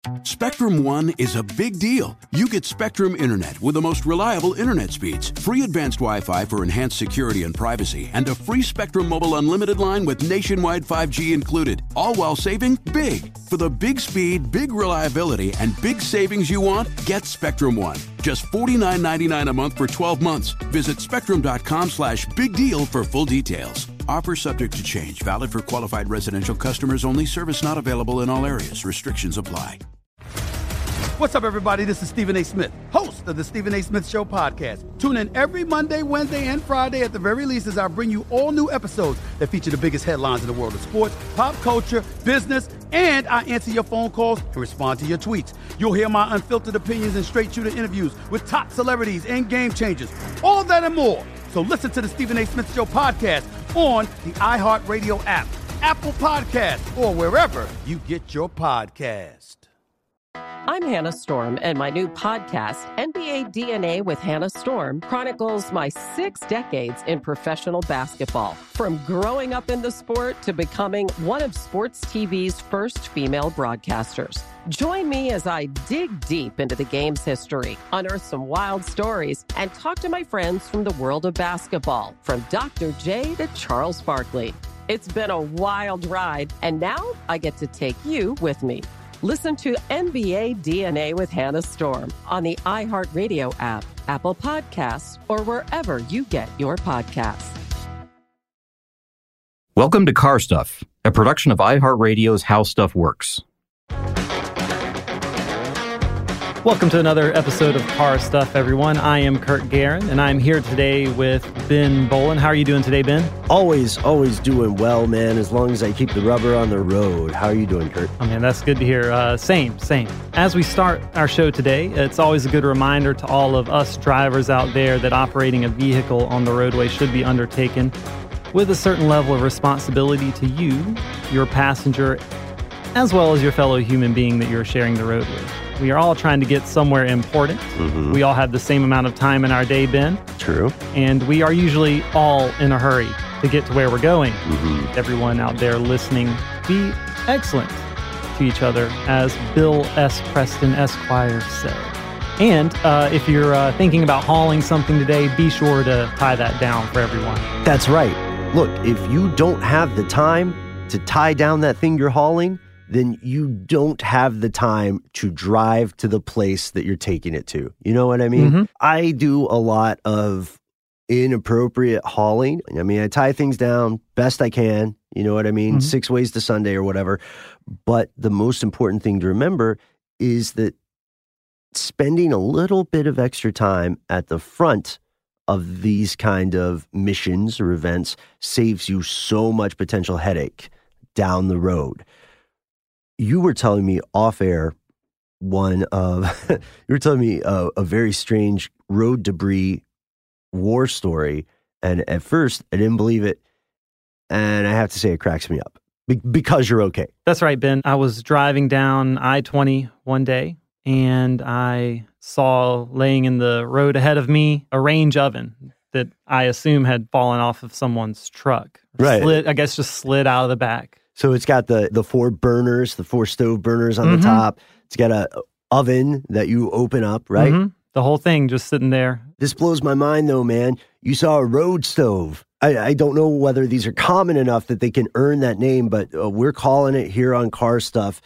Spectrum One is a big deal. You get Spectrum Internet with the most reliable internet speeds, free advanced Wi-Fi for enhanced security and privacy, and a free Spectrum Mobile Unlimited line with nationwide 5G included, all while saving big. For the big speed, big reliability, and big savings you want, get Spectrum One. Just $49.99 a month for 12 months. Visit spectrum.com/big deal for full details. Offer subject to change. Valid for qualified residential customers only. Service not available in all areas. Restrictions apply. What's up, everybody? This is Stephen A. Smith, host of the Stephen A. Smith Show podcast. Tune in every Monday, Wednesday, and Friday at the very least as I bring you all new episodes that feature the biggest headlines in the world of sports, pop culture, business, and I answer your phone calls and respond to your tweets. You'll hear my unfiltered opinions and straight-shooter interviews with top celebrities and game changers. All that and more. So listen to the Stephen A. Smith Show podcast on the iHeartRadio app, Apple Podcasts, or wherever you get your podcast. I'm Hannah Storm, and my new podcast, NBA DNA with Hannah Storm, chronicles my 6 decades in professional basketball. From growing up in the sport to becoming one of sports TV's first female broadcasters. Join me as I dig deep into the game's history, unearth some wild stories, and talk to my friends from the world of basketball, from Dr. J to Charles Barkley. It's been a wild ride, and now I get to take you with me. Listen to NBA DNA with Hannah Storm on the iHeartRadio app, Apple Podcasts, or wherever you get your podcasts. Welcome to Car Stuff, a production of iHeartRadio's How Stuff Works. Welcome to another episode of Car Stuff, everyone. I am Kurt Guerin, and I'm here today with Ben Bowlin. How are you doing today, Ben? Always doing well, man, as long as I keep the rubber on the road. How are you doing, Kurt? Oh, man, that's good to hear. Same. As we start our show today, it's always a good reminder to all of us drivers out there that operating a vehicle on the roadway should be undertaken with a certain level of responsibility to you, your passenger, as well as your fellow human being that you're sharing the road with. We are all trying to get somewhere important. Mm-hmm. We all have the same amount of time in our day, Ben. True. And we are usually all in a hurry to get to where we're going. Mm-hmm. Everyone out there listening, be excellent to each other, as Bill S. Preston, Esquire, said. And if you're thinking about hauling something today, be sure to tie that down for everyone. That's right. Look, if you don't have the time to tie down that thing you're hauling, then you don't have the time to drive to the place that you're taking it to. You know what I mean? Mm-hmm. I do a lot of inappropriate hauling. I mean, I tie things down best I can. You know what I mean? Mm-hmm. 6 ways to Sunday or whatever. But the most important thing to remember is that spending a little bit of extra time at the front of these kind of missions or events saves you so much potential headache down the road. You were telling me off air you were telling me a very strange road debris war story. And at first I didn't believe it. And I have to say it cracks me up because you're okay. That's right, Ben. I was driving down I-20 one day and I saw laying in the road ahead of me a range oven that I assume had fallen off of someone's truck. Right. Just slid out of the back. So it's got the 4 burners, the 4 stove burners on Mm-hmm. the top. It's got a oven that you open up, right? Mm-hmm. The whole thing just sitting there. This blows my mind, though, man. You saw a road stove. I don't know whether these are common enough that they can earn that name, but we're calling it here on Car Stuff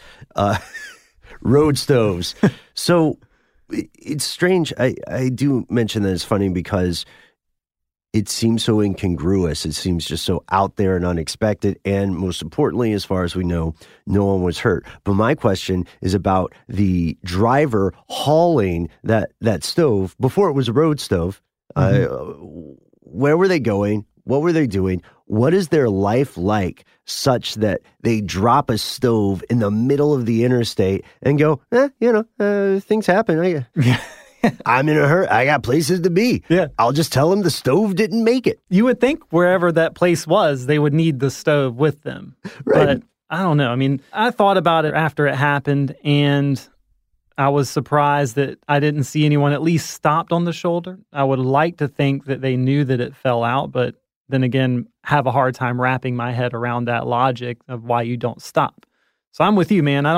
road stoves. So it's strange. I do mention that it's funny because it seems so incongruous. It seems just so out there and unexpected. And most importantly, as far as we know, no one was hurt. But my question is about the driver hauling that stove before it was a road stove. Mm-hmm. Where were they going? What were they doing? What is their life like such that they drop a stove in the middle of the interstate and go, things happen. I'm in a hurry. I got places to be. Yeah. I'll just tell them the stove didn't make it. You would think wherever that place was, they would need the stove with them. Right. But I don't know. I mean, I thought about it after it happened, and I was surprised that I didn't see anyone at least stopped on the shoulder. I would like to think that they knew that it fell out, but then again, have a hard time wrapping my head around that logic of why you don't stop. So I'm with you, man. I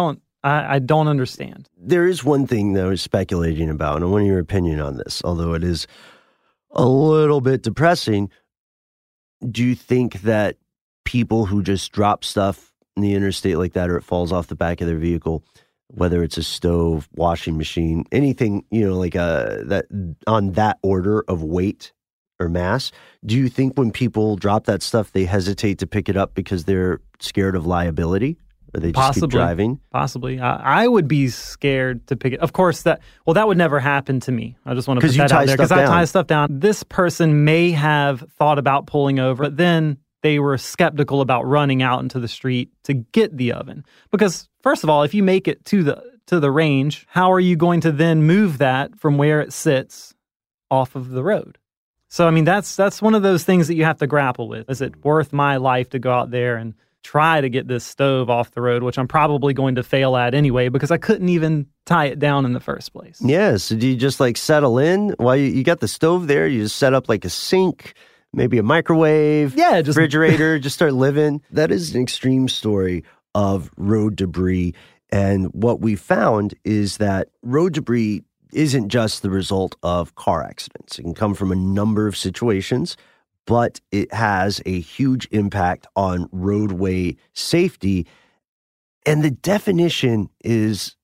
I don't understand. There is one thing that I was speculating about, and I want your opinion on this, although it is a little bit depressing. Do you think that people who just drop stuff in the interstate like that, or it falls off the back of their vehicle, whether it's a stove, washing machine, anything, like that on that order of weight or mass, do you think when people drop that stuff, they hesitate to pick it up because they're scared of liability? Or they just keep driving? Possibly. I would be scared to pick it. Of course, that would never happen to me. I just want to put that out there because I tie stuff down. This person may have thought about pulling over, but then they were skeptical about running out into the street to get the oven. Because first of all, if you make it to the range, how are you going to then move that from where it sits off of the road? So, I mean, that's one of those things that you have to grapple with. Is it worth my life to go out there and try to get this stove off the road, which I'm probably going to fail at anyway because I couldn't even tie it down in the first place? Yeah, so do you just settle in? While you got the stove there, you just set up a sink, maybe a microwave, refrigerator, just start living. That is an extreme story of road debris. And what we found is that road debris isn't just the result of car accidents. It can come from a number of situations, but it has a huge impact on roadway safety. And the definition is,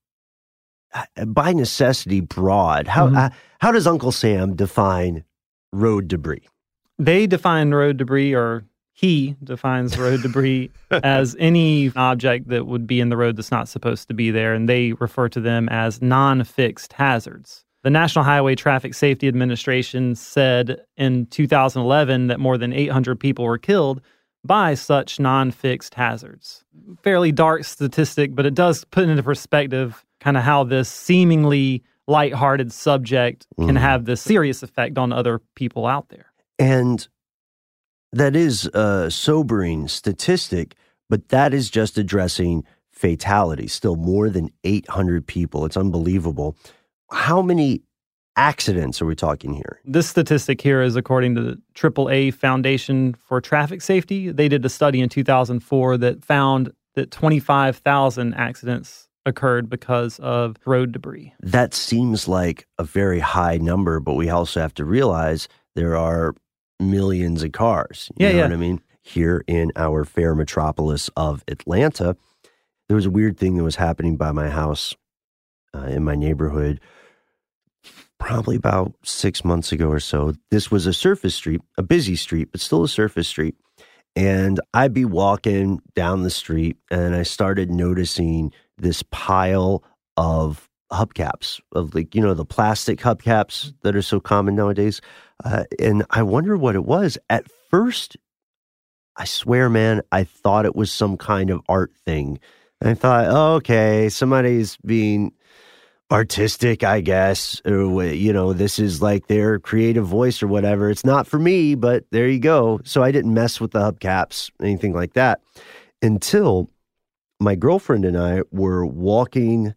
by necessity, broad. How does Uncle Sam define road debris? They define road debris, or he defines road debris as any object that would be in the road that's not supposed to be there, and they refer to them as non-fixed hazards. The National Highway Traffic Safety Administration said in 2011 that more than 800 people were killed by such non-fixed hazards. Fairly dark statistic, but it does put into perspective kind of how this seemingly lighthearted subject can have this serious effect on other people out there. And that is a sobering statistic, but that is just addressing fatalities. Still more than 800 people. It's unbelievable. How many accidents are we talking here? This statistic here is according to the AAA Foundation for Traffic Safety. They did a study in 2004 that found that 25,000 accidents occurred because of road debris. That seems like a very high number, but we also have to realize there are millions of cars. You know what I mean? Here in our fair metropolis of Atlanta, there was a weird thing that was happening by my house in my neighborhood probably about 6 months ago or so. This was a surface street, a busy street, but still a surface street. And I'd be walking down the street and I started noticing this pile of hubcaps, of the plastic hubcaps that are so common nowadays. And I wonder what it was. At first, I swear, man, I thought it was some kind of art thing. And I thought, oh, okay, somebody's being artistic, I guess, or, this is their creative voice or whatever. It's not for me, but there you go. So I didn't mess with the hubcaps, anything like that, until my girlfriend and I were walking,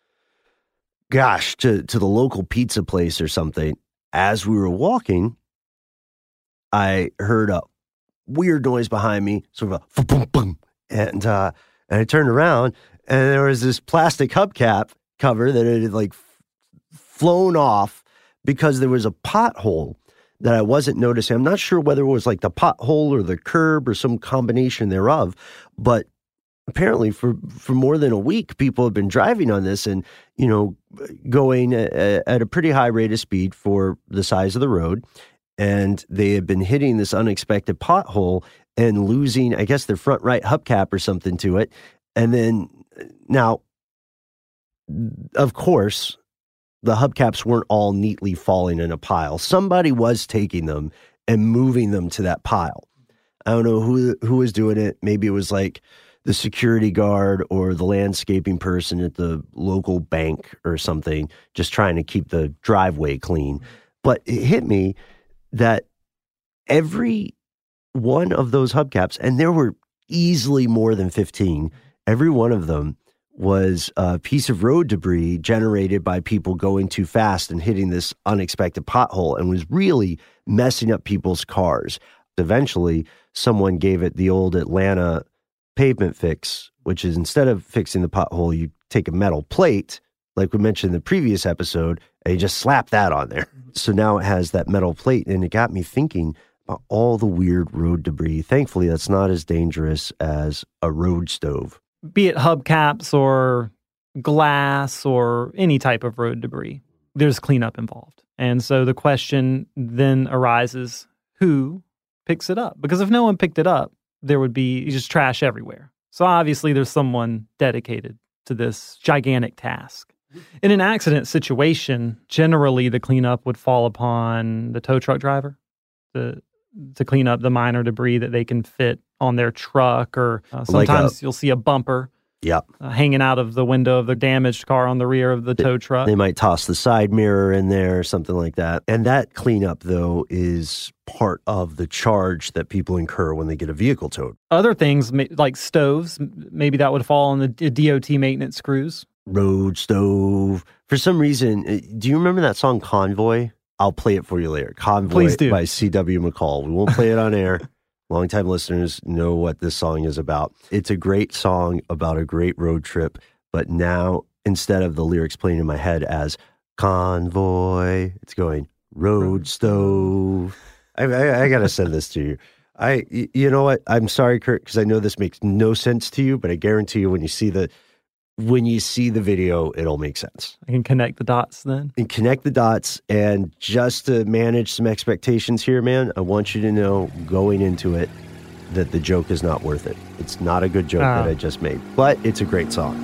to the local pizza place or something. As we were walking, I heard a weird noise behind me, sort of a boom, boom, and I turned around, and there was this plastic hubcap cover that had flown off because there was a pothole that I wasn't noticing. I'm not sure whether it was the pothole or the curb or some combination thereof, but apparently for more than a week, people have been driving on this and, going at a pretty high rate of speed for the size of the road. And they have been hitting this unexpected pothole and losing, I guess, their front right hubcap or something to it. And then now, of course, the hubcaps weren't all neatly falling in a pile. Somebody was taking them and moving them to that pile. I don't know who was doing it. Maybe it was the security guard or the landscaping person at the local bank or something, just trying to keep the driveway clean. But it hit me that every one of those hubcaps, and there were easily more than 15, every one of them was a piece of road debris generated by people going too fast and hitting this unexpected pothole and was really messing up people's cars. Eventually, someone gave it the old Atlanta pavement fix, which is instead of fixing the pothole, you take a metal plate, like we mentioned in the previous episode, and you just slap that on there. So now it has that metal plate, and it got me thinking about all the weird road debris. Thankfully, that's not as dangerous as a road stove. Be it hubcaps or glass or any type of road debris, there's cleanup involved. And so the question then arises, who picks it up? Because if no one picked it up, there would be just trash everywhere. So obviously there's someone dedicated to this gigantic task. In an accident situation, generally the cleanup would fall upon the tow truck driver to clean up the minor debris that they can fit on their truck, or sometimes you'll see a bumper hanging out of the window of the damaged car on the rear of the tow truck. They might toss the side mirror in there, something like that. And that cleanup, though, is part of the charge that people incur when they get a vehicle towed. Other things, like stoves, maybe that would fall on the DOT maintenance crews. Road stove. For some reason, do you remember that song Convoy? I'll play it for you later. Convoy by C.W. McCall. We won't play it on air. Longtime listeners know what this song is about. It's a great song about a great road trip, but now instead of the lyrics playing in my head as convoy, it's going road stove. I got to send this to you. You know what? I'm sorry, Kurt, because I know this makes no sense to you, but I guarantee you when you see the video, it'll make sense. I can connect the dots then. And connect the dots. And just to manage some expectations here, man, I want you to know going into it that the joke is not worth it. It's not a good joke that I just made, but it's a great song.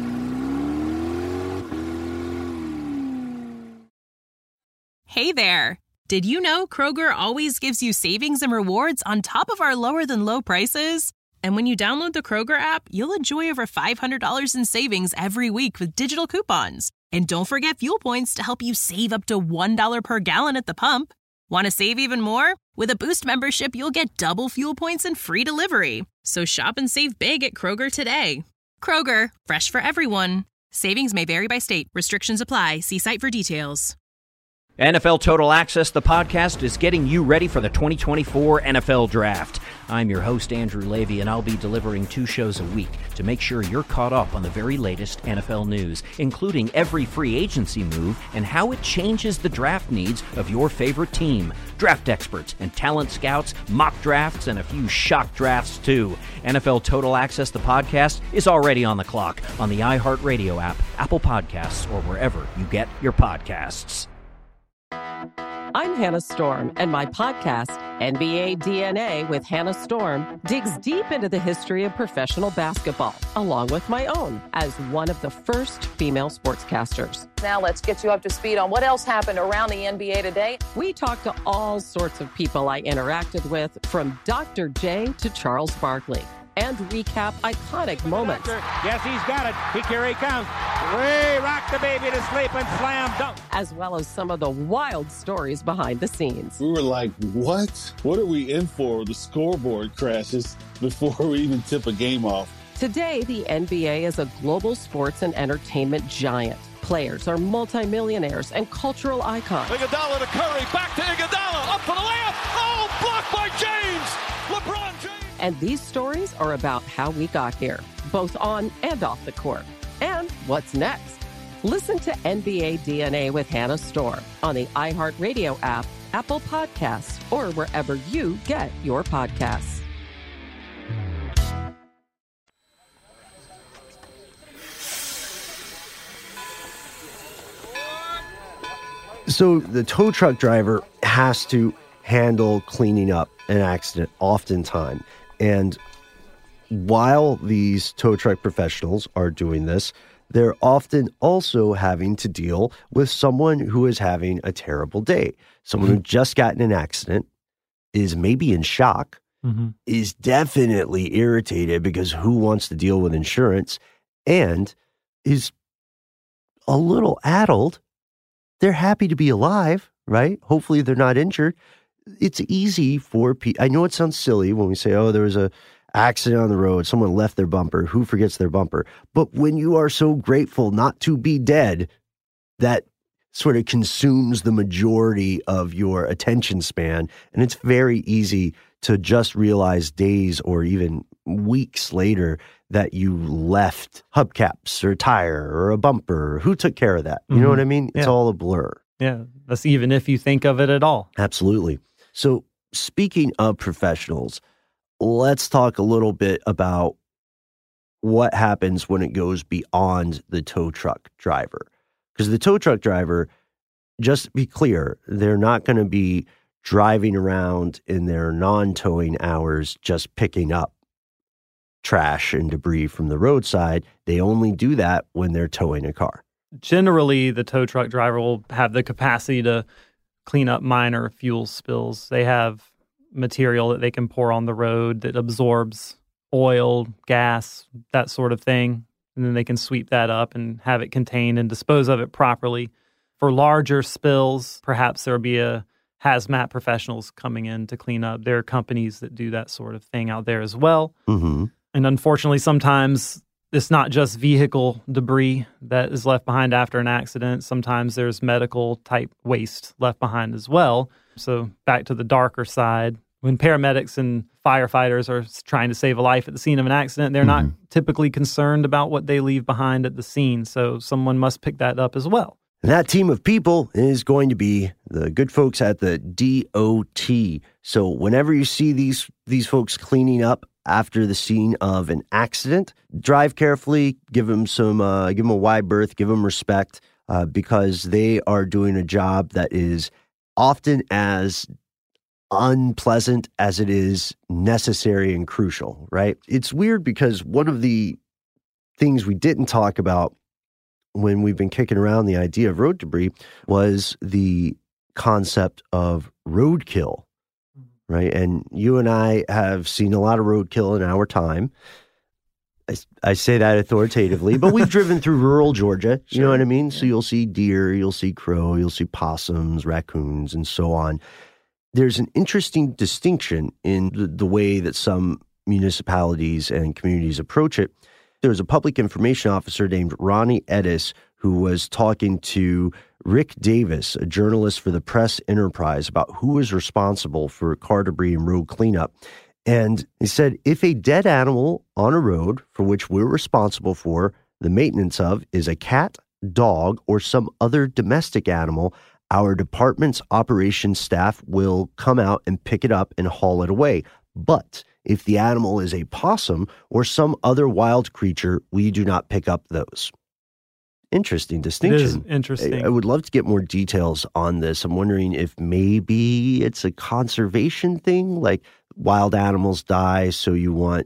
Hey there. Did you know Kroger always gives you savings and rewards on top of our lower than low prices? And when you download the Kroger app, you'll enjoy over $500 in savings every week with digital coupons. And don't forget fuel points to help you save up to $1 per gallon at the pump. Want to save even more? With a Boost membership, you'll get double fuel points and free delivery. So shop and save big at Kroger today. Kroger, fresh for everyone. Savings may vary by state. Restrictions apply. See site for details. NFL Total Access, the podcast, is getting you ready for the 2024 NFL Draft. I'm your host, Andrew Levy, and I'll be delivering 2 shows a week to make sure you're caught up on the very latest NFL news, including every free agency move and how it changes the draft needs of your favorite team. Draft experts and talent scouts, mock drafts, and a few shock drafts, too. NFL Total Access, the podcast, is already on the clock on the iHeartRadio app, Apple Podcasts, or wherever you get your podcasts. I'm Hannah Storm, and my podcast, NBA DNA with Hannah Storm, digs deep into the history of professional basketball, along with my own, as one of the first female sportscasters. Now let's get you up to speed on what else happened around the NBA today. We talk to all sorts of people I interacted with, from Dr. J to Charles Barkley, and recap iconic moments. Yes, he's got it. Here he comes. Way rock the baby to sleep and slam dunk. As well as some of the wild stories behind the scenes. We were like, what? What are we in for? The scoreboard crashes before we even tip a game off. Today, the NBA is a global sports and entertainment giant. Players are multimillionaires and cultural icons. Iguodala to Curry, back to Iguodala, up for the layup. Oh, blocked by James. LeBron James. And these stories are about how we got here, both on and off the court. And what's next? Listen to NBA DNA with Hannah Storm on the iHeartRadio app, Apple Podcasts, or wherever you get your podcasts. So the tow truck driver has to handle cleaning up an accident oftentimes. And while these tow truck professionals are doing this, they're often also having to deal with someone who is having a terrible day. Someone who just got in an accident, is maybe in shock, is definitely irritated because who wants to deal with insurance, and is a little addled. They're happy to be alive, right? Hopefully they're not injured. It's easy for people. I know it sounds silly when we say, oh, there was a accident on the road, someone left their bumper, who forgets their bumper? But when you are so grateful not to be dead, that sort of consumes the majority of your attention span. And it's very easy to just realize days or even weeks later that you left hubcaps or a tire or a bumper. Who took care of that? You know what I mean? It's all a blur. Yeah, that's even if you think of it at all. Absolutely. So speaking of professionals, let's talk a little bit about what happens when it goes beyond the tow truck driver. Because the tow truck driver, just to be clear, they're not going to be driving around in their non-towing hours just picking up trash and debris from the roadside. They only do that when they're towing a car. Generally, the tow truck driver will have the capacity to clean up minor fuel spills. They have material that they can pour on the road that absorbs oil, gas, that sort of thing. And then they can sweep that up and have it contained and dispose of it properly. For larger spills, perhaps there'll be a hazmat professionals coming in to clean up. There are companies that do that sort of thing out there as well. Mm-hmm. And unfortunately, sometimes it's not just vehicle debris that is left behind after an accident. Sometimes there's medical type waste left behind as well. So back to the darker side, when paramedics and firefighters are trying to save a life at the scene of an accident, they're not typically concerned about what they leave behind at the scene. So someone must pick that up as well. And that team of people is going to be the good folks at the DOT. So whenever you see these folks cleaning up after the scene of an accident, drive carefully, give them a wide berth, give them respect, because they are doing a job that is often as unpleasant as it is necessary and crucial, right? It's weird because one of the things we didn't talk about when we've been kicking around the idea of road debris was the concept of roadkill, right? And you and I have seen a lot of roadkill in our time. I say that authoritatively, but we've driven through rural Georgia, you know what I mean? So you'll see deer, you'll see crow, you'll see possums, raccoons, and so on. There's an interesting distinction in the way that some municipalities and communities approach it. There was a public information officer named Ronnie Edis who was talking to Rick Davis, a journalist for the Press Enterprise, about who is responsible for car debris and road cleanup. And he said, if a dead animal on a road for which we're responsible for the maintenance of is a cat, dog, or some other domestic animal, our department's operations staff will come out and pick it up and haul it away. But if the animal is a possum or some other wild creature, we do not pick up those. Interesting distinction. It is interesting. I would love to get more details on this. I'm wondering if maybe it's a conservation thing, like wild animals die, so you want,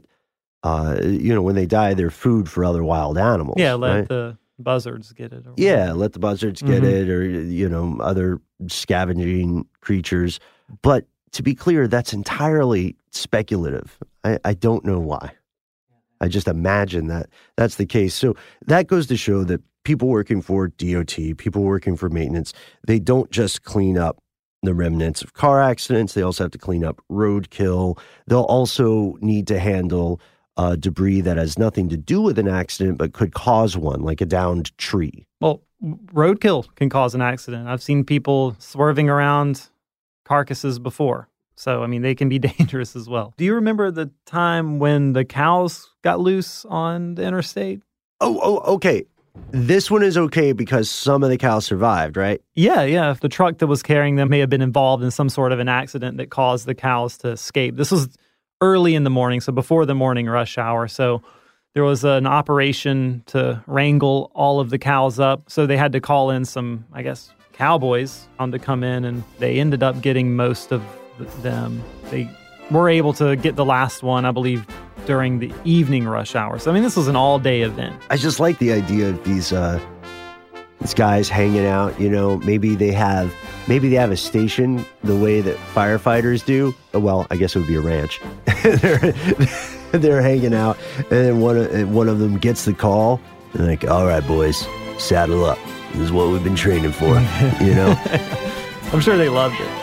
when they die, they're food for other wild animals. Yeah, let right? the buzzards get it. Yeah, let the buzzards get it, or, other scavenging creatures. But to be clear, that's entirely speculative. I don't know why. I just imagine that that's the case. So that goes to show that people working for DOT, people working for maintenance, they don't just clean up the remnants of car accidents. They also have to clean up roadkill. They'll also need to handle debris that has nothing to do with an accident but could cause one, like a downed tree. Well, roadkill can cause an accident. I've seen people swerving around carcasses before. So, I mean, they can be dangerous as well. Do you remember the time when the cows got loose on the interstate? Oh, okay. This one is okay because some of the cows survived, right? Yeah. The truck that was carrying them may have been involved in some sort of an accident that caused the cows to escape. This was early in the morning, so before the morning rush hour. So there was an operation to wrangle all of the cows up. So they had to call in some, I guess, cowboys to come in, and they ended up getting most of them. They were able to get the last one, I believe, during the evening rush hour. So, I mean, this was an all-day event. I just like the idea of these guys hanging out. Maybe they have a station the way that firefighters do. Well, I guess it would be a ranch. They're hanging out, and then one of them gets the call. And like, all right, boys, saddle up. This is what we've been training for. I'm sure they loved it.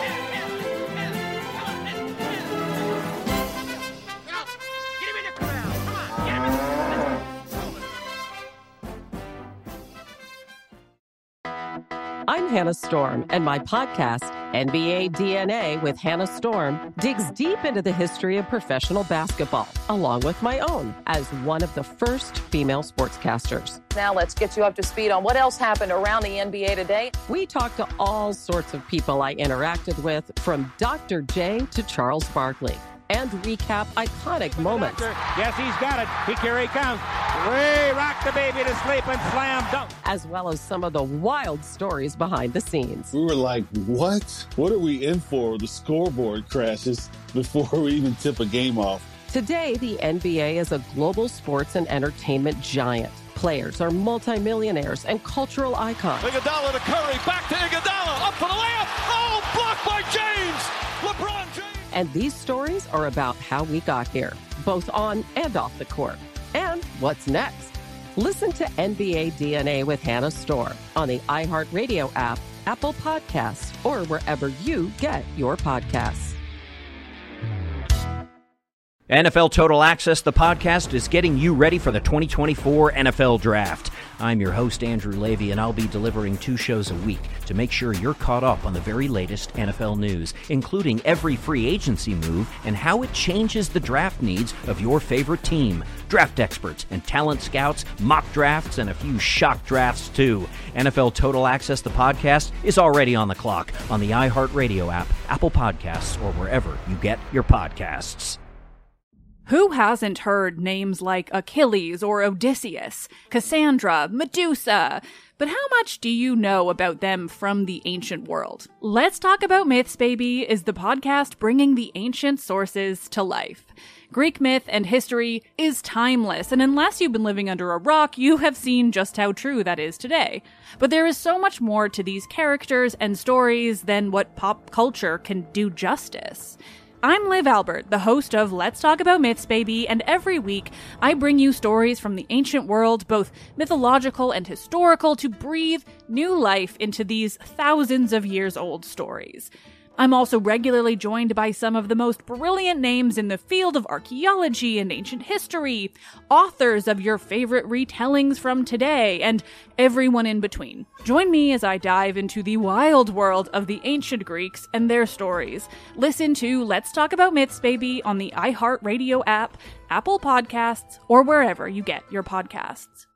I'm Hannah Storm, and my podcast, NBA DNA with Hannah Storm digs deep into the history of professional basketball, along with my own as one of the first female sportscasters. Now let's get you up to speed on what else happened around the NBA today. We talk to all sorts of people I interacted with, from Dr. J to Charles Barkley, and recap iconic moments. Yes, he's got it. Here he comes. Way rock the baby to sleep and slam dunk. As well as some of the wild stories behind the scenes. We were like, what? What are we in for? The scoreboard crashes before we even tip a game off. Today, the NBA is a global sports and entertainment giant. Players are multimillionaires and cultural icons. Iguodala to Curry, back to Iguodala, up for the layup. Oh, blocked by James. LeBron James. And these stories are about how we got here, both on and off the court. And what's next? Listen to NBA DNA with Hannah Storm on the iHeartRadio app, Apple Podcasts, or wherever you get your podcasts. NFL Total Access, the podcast, is getting you ready for the 2024 NFL Draft. I'm your host, Andrew Levy, and I'll be delivering 2 shows a week to make sure you're caught up on the very latest NFL news, including every free agency move and how it changes the draft needs of your favorite team. Draft experts and talent scouts, mock drafts, and a few shock drafts, too. NFL Total Access, the podcast, is already on the clock on the iHeartRadio app, Apple Podcasts, or wherever you get your podcasts. Who hasn't heard names like Achilles or Odysseus, Cassandra, Medusa? But how much do you know about them from the ancient world? Let's Talk About Myths, Baby is the podcast bringing the ancient sources to life. Greek myth and history is timeless, and unless you've been living under a rock, you have seen just how true that is today. But there is so much more to these characters and stories than what pop culture can do justice. I'm Liv Albert, the host of Let's Talk About Myths, Baby, and every week I bring you stories from the ancient world, both mythological and historical, to breathe new life into these thousands of years old stories. I'm also regularly joined by some of the most brilliant names in the field of archaeology and ancient history, authors of your favorite retellings from today, and everyone in between. Join me as I dive into the wild world of the ancient Greeks and their stories. Listen to Let's Talk About Myths, Baby on the iHeartRadio app, Apple Podcasts, or wherever you get your podcasts.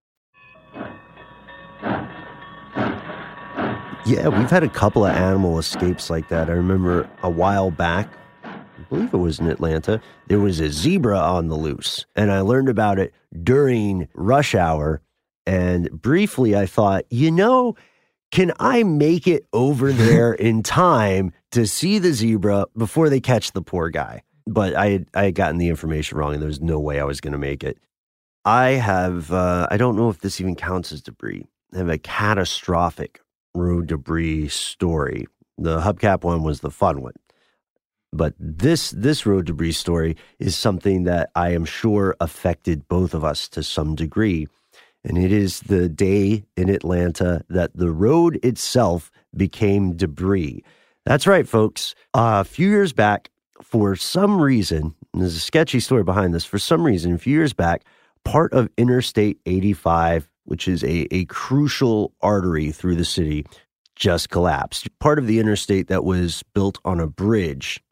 Yeah, we've had a couple of animal escapes like that. I remember a while back, I believe it was in Atlanta, there was a zebra on the loose. And I learned about it during rush hour. And briefly I thought, can I make it over there in time to see the zebra before they catch the poor guy? But I had gotten the information wrong, and there was no way I was going to make it. I have, I don't know if this even counts as debris. I have a catastrophic road debris story. The hubcap one was the fun one. But this road debris story is something that I am sure affected both of us to some degree. And it is the day in Atlanta that the road itself became debris. That's right, folks. A few years back, for some reason, and there's a sketchy story behind this, for some reason, a few years back, part of Interstate 85, which is a crucial artery through the city, just collapsed. Part of the interstate that was built on a bridge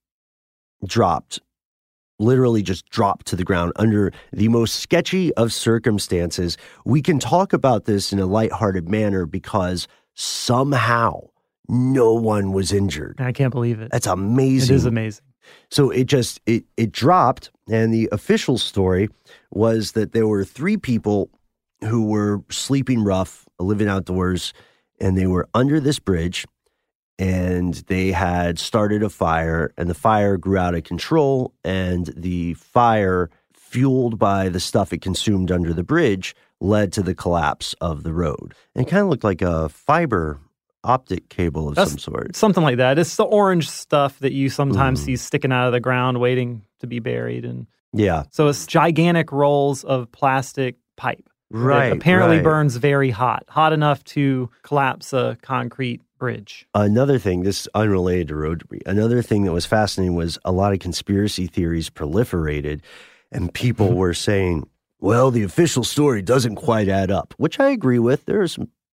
literally just dropped to the ground under the most sketchy of circumstances. We can talk about this in a lighthearted manner because somehow no one was injured. I can't believe it. That's amazing. It is amazing. So it dropped, and the official story was that there were 3 people who were sleeping rough, living outdoors, and they were under this bridge, and they had started a fire, and the fire grew out of control, and the fire, fueled by the stuff it consumed under the bridge, led to the collapse of the road. And it kind of looked like a fiber optic cable of some sort. Something like that. It's the orange stuff that you sometimes see sticking out of the ground waiting to be buried. And yeah. So it's gigantic rolls of plastic pipe. Right. It apparently burns very hot enough to collapse a concrete bridge. Another thing, this is unrelated to road debris. Another thing that was fascinating was a lot of conspiracy theories proliferated, and people were saying, well, the official story doesn't quite add up, which I agree with. There are some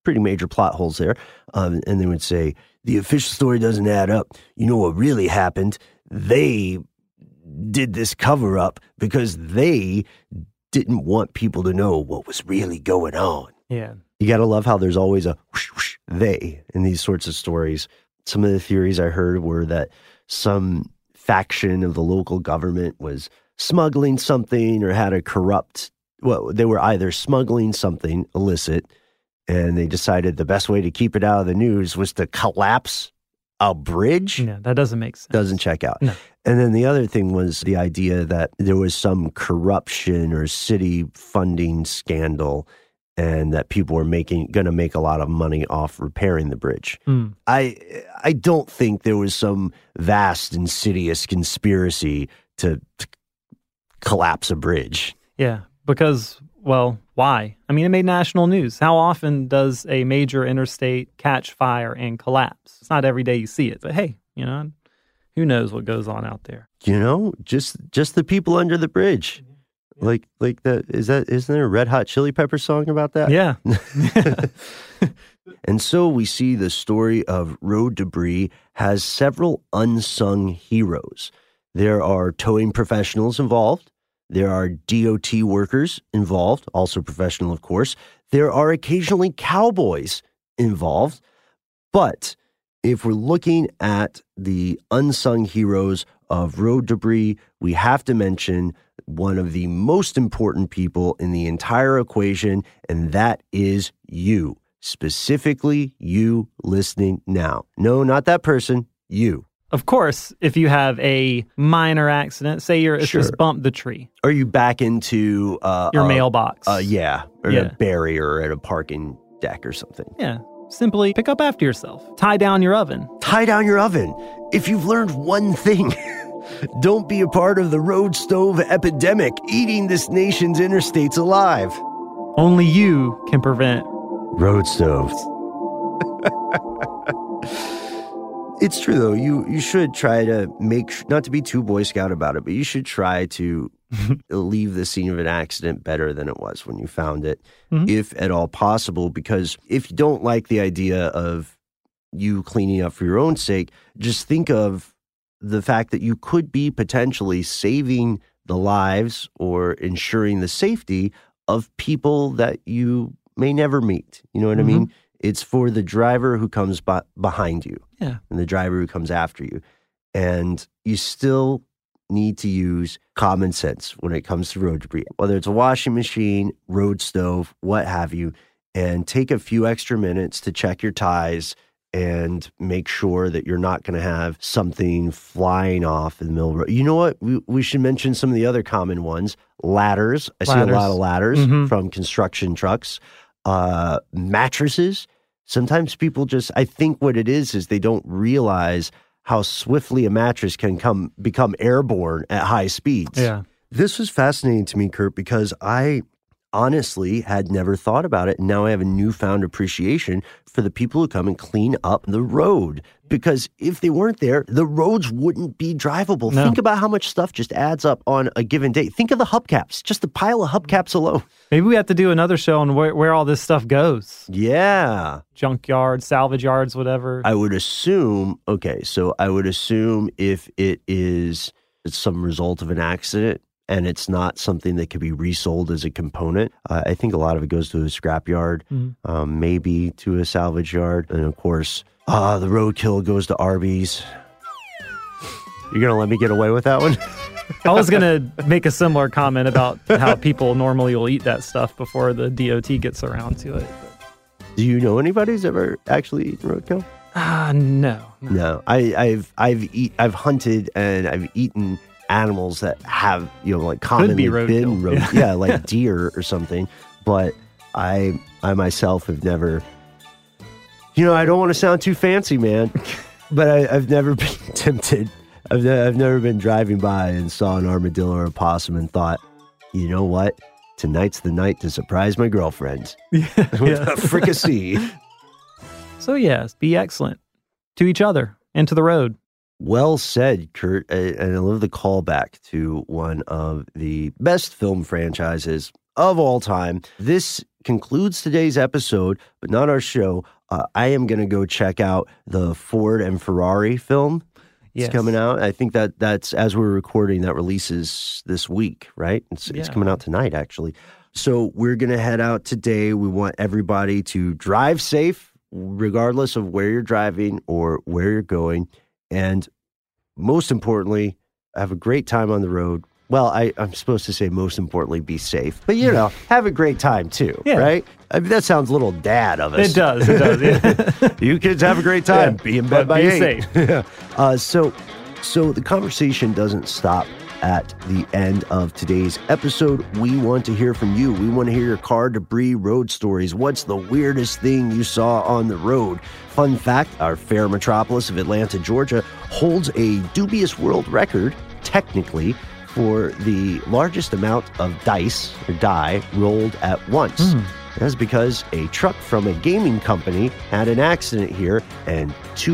pretty major plot holes there. And they would say, the official story doesn't add up. You know what really happened? They did this cover up because they didn't want people to know what was really going on. Yeah. You got to love how there's always a whoosh, whoosh, they in these sorts of stories. Some of the theories I heard were that some faction of the local government was smuggling something or had a corrupt, well, they were either smuggling something illicit, and they decided the best way to keep it out of the news was to collapse a bridge. Yeah, that doesn't make sense. Doesn't check out. No. And then the other thing was the idea that there was some corruption or city funding scandal, and that people were going to make a lot of money off repairing the bridge. I don't think there was some vast, insidious conspiracy to collapse a bridge. Yeah, because, well, why? I mean, it made national news. How often does a major interstate catch fire and collapse? It's not every day you see it, but hey, who knows what goes on out there? Just the people under the bridge. Like that, isn't there a Red Hot Chili Pepper song about that? Yeah. And so we see the story of road debris has several unsung heroes. There are towing professionals involved. There are DOT workers involved, also professional, of course. There are occasionally cowboys involved. But if we're looking at the unsung heroes of road debris, we have to mention one of the most important people in the entire equation, and that is you. Specifically, you listening now. No, not that person, you. Of course, if you have a minor accident, say it's just bumped the tree. Or you back into your mailbox. Or a barrier at a parking deck or something. Yeah. Simply pick up after yourself. Tie down your oven. Tie down your oven. If you've learned one thing, don't be a part of the road stove epidemic eating this nation's interstates alive. Only you can prevent road stoves. It's true, though. You should try to not to be too Boy Scout about it, but you should try to leave the scene of an accident better than it was when you found it, if at all possible. Because if you don't like the idea of you cleaning up for your own sake, just think of the fact that you could be potentially saving the lives or ensuring the safety of people that you may never meet. You know what I mean? It's for the driver who comes behind you and the driver who comes after you. And you still need to use common sense when it comes to road debris, whether it's a washing machine, road stove, what have you, and take a few extra minutes to check your ties and make sure that you're not going to have something flying off in the middle of the road. You know what? We should mention some of the other common ones. Ladders. I see a lot of ladders from construction trucks. Mattresses. Sometimes people I think what it is they don't realize how swiftly a mattress can become airborne at high speeds. Yeah. This was fascinating to me, Kurt, because I honestly had never thought about it. And now I have a newfound appreciation for the people who come and clean up the road. Because if they weren't there, the roads wouldn't be drivable. No. Think about how much stuff just adds up on a given day. Think of the hubcaps, just the pile of hubcaps alone. Maybe we have to do another show on where all this stuff goes. Yeah. Junkyards, salvage yards, whatever. I would assume, if it's some result of an accident, and it's not something that could be resold as a component, I think a lot of it goes to a scrapyard, maybe to a salvage yard. And of course, the roadkill goes to Arby's. You're going to let me get away with that one? I was going to make a similar comment about how people normally will eat that stuff before the DOT gets around to it. Do you know anybody who's ever actually eaten roadkill? No. I've hunted and I've eaten animals that have, commonly been roadkill. Yeah, like deer or something. But I myself have never, I don't want to sound too fancy, man, but I've never been tempted. I've never been driving by and saw an armadillo or a possum and thought, you know what? Tonight's the night to surprise my girlfriend with a fricassee. So yes, be excellent to each other and to the road. Well said, Kurt. And I love the callback to one of the best film franchises of all time. This concludes today's episode, but not our show. I am going to go check out the Ford and Ferrari film. It's coming out. I think that's, as we're recording, that releases this week, right? It's coming out tonight, actually. So we're going to head out today. We want everybody to drive safe, regardless of where you're driving or where you're going. And most importantly, have a great time on the road. Well, I'm supposed to say most importantly, be safe. But, have a great time too, right? I mean, that sounds a little dad of us. It does, yeah. You kids have a great time. Be in bed by 8. Safe. So the conversation doesn't stop at the end of today's episode. We want to hear from you. We want to hear your car debris road stories. What's the weirdest thing you saw on the road? Fun fact, our fair metropolis of Atlanta, Georgia, holds a dubious world record, technically, for the largest amount of dice or die rolled at once. That's because a truck from a gaming company had an accident here and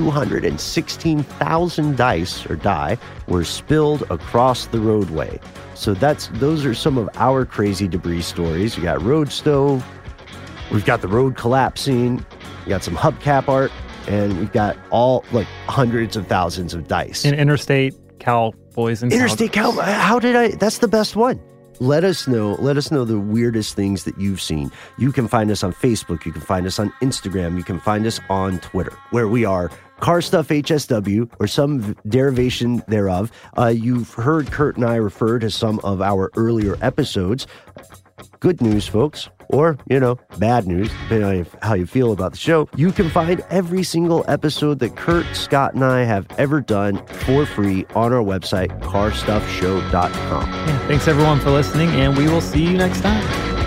216,000 dice or die were spilled across the roadway. So those are some of our crazy debris stories. We got road stove, we've got the road collapsing, we got some hubcap art, and we've got all like hundreds of thousands of dice. And interstate cowboys and interstate cow. How did I? That's the best one. Let us know the weirdest things that you've seen. You can find us on Facebook. You can find us on Instagram. You can find us on Twitter, where we are Car Stuff HSW or some derivation thereof. You've heard Kurt and I refer to some of our earlier episodes. Good news, folks, or, bad news, depending on how you feel about the show. You can find every single episode that Kurt, Scott, and I have ever done for free on our website, carstuffshow.com. Yeah, thanks, everyone, for listening, and we will see you next time.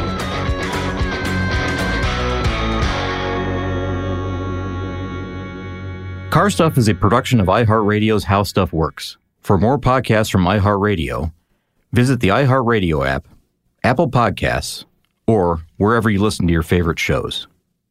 Car Stuff is a production of iHeartRadio's How Stuff Works. For more podcasts from iHeartRadio, visit the iHeartRadio app, Apple Podcasts, or wherever you listen to your favorite shows.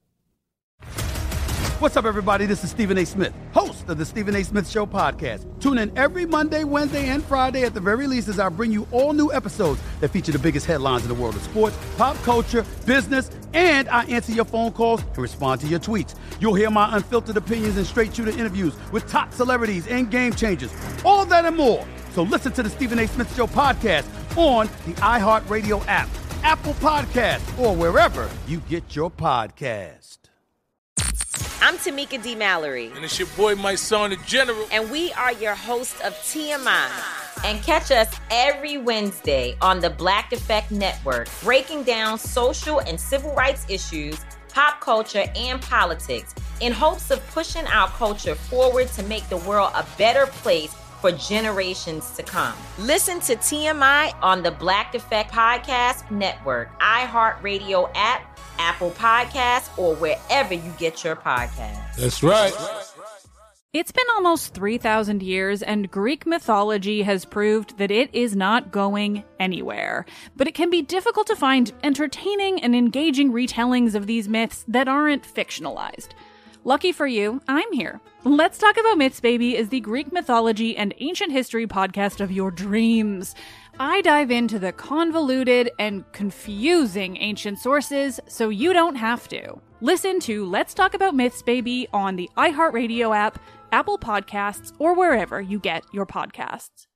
What's up, everybody? This is Stephen A. Smith, host of the Stephen A. Smith Show podcast. Tune in every Monday, Wednesday, and Friday at the very least as I bring you all new episodes that feature the biggest headlines in the world of sports, pop culture, business, and I answer your phone calls and respond to your tweets. You'll hear my unfiltered opinions and straight-shooter interviews with top celebrities and game changers. All that and more. So listen to the Stephen A. Smith Show podcast on the iHeartRadio app, Apple Podcasts, or wherever you get your podcast. I'm Tamika D. Mallory. And it's your boy, my son, the General. And we are your hosts of TMI. And catch us every Wednesday on the Black Effect Network, breaking down social and civil rights issues, pop culture, and politics in hopes of pushing our culture forward to make the world a better place for generations to come. Listen to TMI on the Black Effect Podcast Network, iHeartRadio app, Apple Podcasts, or wherever you get your podcasts. That's right. It's been almost 3,000 years, and Greek mythology has proved that it is not going anywhere. But it can be difficult to find entertaining and engaging retellings of these myths that aren't fictionalized. Lucky for you, I'm here. Let's Talk About Myths, Baby is the Greek mythology and ancient history podcast of your dreams. I dive into the convoluted and confusing ancient sources so you don't have to. Listen to Let's Talk About Myths, Baby on the iHeartRadio app, Apple Podcasts, or wherever you get your podcasts.